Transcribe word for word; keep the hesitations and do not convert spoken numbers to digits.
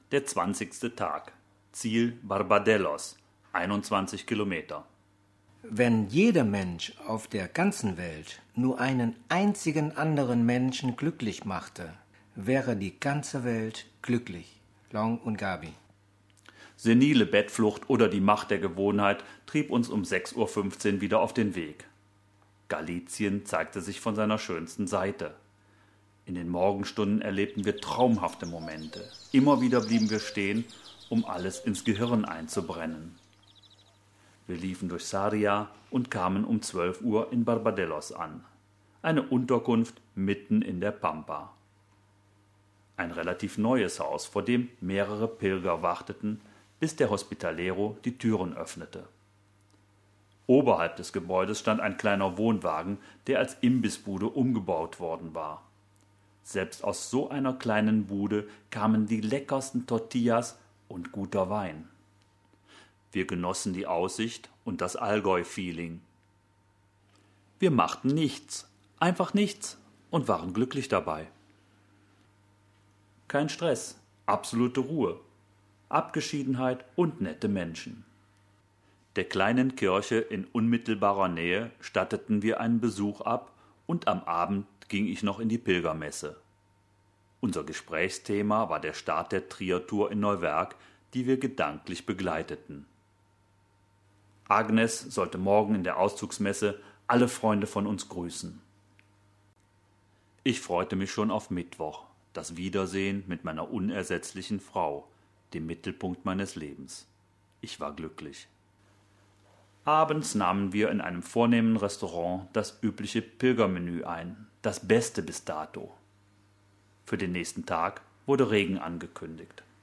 Der zwanzigste Tag. Ziel Barbadellos, einundzwanzig Kilometer. Wenn jeder Mensch auf der ganzen Welt nur einen einzigen anderen Menschen glücklich machte, wäre die ganze Welt glücklich. Long und Gabi. Senile Bettflucht oder die Macht der Gewohnheit trieb uns um sechs Uhr fünfzehn wieder auf den Weg. Galizien zeigte sich von seiner schönsten Seite. In den Morgenstunden erlebten wir traumhafte Momente. Immer wieder blieben wir stehen, um alles ins Gehirn einzubrennen. Wir liefen durch Sarria und kamen um zwölf Uhr in Barbadellos an. Eine Unterkunft mitten in der Pampa. Ein relativ neues Haus, vor dem mehrere Pilger warteten, bis der Hospitalero die Türen öffnete. Oberhalb des Gebäudes stand ein kleiner Wohnwagen, der als Imbissbude umgebaut worden war. Selbst aus so einer kleinen Bude kamen die leckersten Tortillas und guter Wein. Wir genossen die Aussicht und das Allgäu-Feeling. Wir machten nichts, einfach nichts und waren glücklich dabei. Kein Stress, absolute Ruhe, Abgeschiedenheit und nette Menschen. Der kleinen Kirche in unmittelbarer Nähe statteten wir einen Besuch ab und am Abend ging ich noch in die Pilgermesse. Unser Gesprächsthema war der Start der Triertour in Neuwerk, die wir gedanklich begleiteten. Agnes sollte morgen in der Auszugsmesse alle Freunde von uns grüßen. Ich freute mich schon auf Mittwoch, das Wiedersehen mit meiner unersetzlichen Frau, dem Mittelpunkt meines Lebens. Ich war glücklich. Abends nahmen wir in einem vornehmen Restaurant das übliche Pilgermenü ein, das Beste bis dato. Für den nächsten Tag wurde Regen angekündigt.